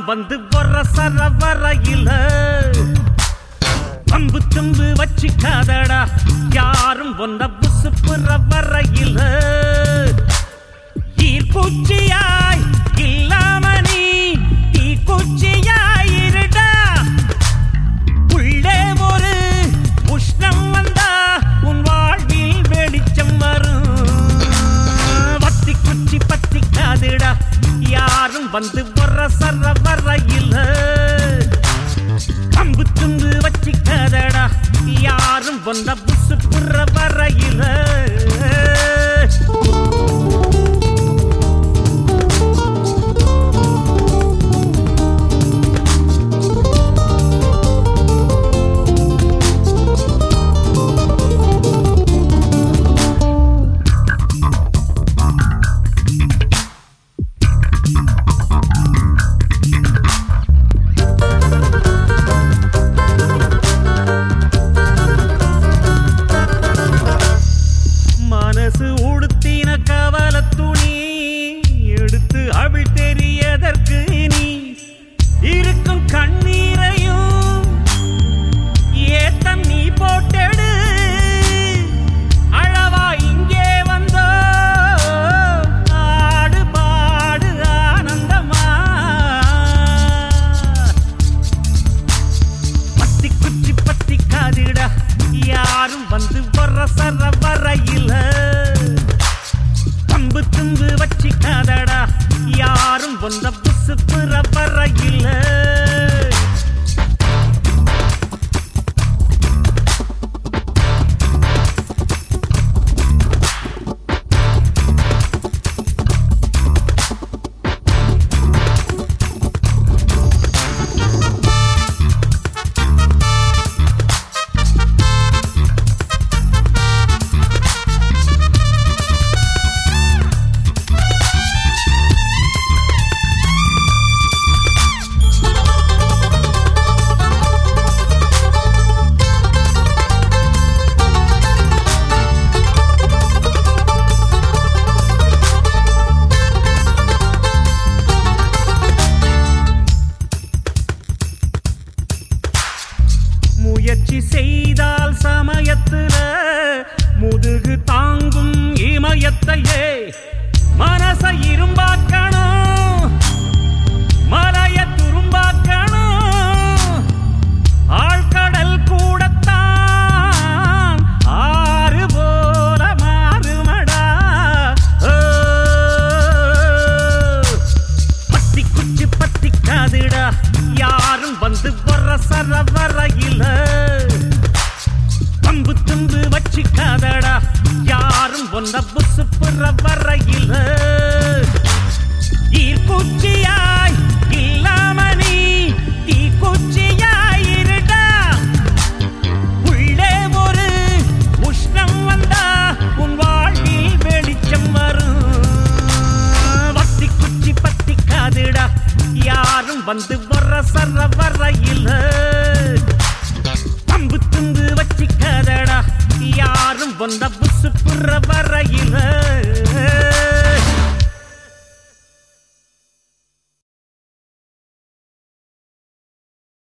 வந்து வரசர வரையில பம்பு தும்பு வச்சிக்காதடா யாரும் ஒன்ன புசுப்புற வரையில ஈர்ப்பூச்சியாய் இல்லாம நீ தீக்குச்சியாய் இருடா உள்ளே ஒரு உஷ்ணம் வந்தா உன் வாழ்வில் வெளிச்சம் வரும் வத்தி குச்சி பத்திக்காதுடா யாரும் வந்து வரசர வரையில பம்பு தும்பு வச்சிக்காதடா யாரும் ஒன்ன புசுப்புற வரையில யாரும் வந்து வரசர வரையில பம்பு தும்பு வச்சிக்காதடா யாரும் வந்த புசுப்புற வரையில முயற்சி செய்தால் சமயத்துல முதுகு தாங்கும் இமயத்தையே மனச இரும்பாக்கணும் மலைய துரும்பாக்கணும் ஆழ்கடல் கூடத்தான் ஆறு போல மாறுமடா பத்தி குச்சி பத்திக்காதுடா யாரும் வந்து வரசர வரையில பம்பு தும்பு வச்சிக்காதடா யாரும் ஒன்ன புசுப்புற வரையில ஈர்ப்பூச்சியாய் இல்லாம நீ தீக்குச்சியாய் இருடா உள்ளே ஒரு உஷ்ணம் வந்தா உன் வாழ்வில் வெளிச்சம் வரும் வத்தி குச்சி பத்திக்காதுடா யாரும் வந்து வரசர வரையில பம்பு தும்பு வச்சிக்காதடா யாரும் வந்த புசுப்புற வரையில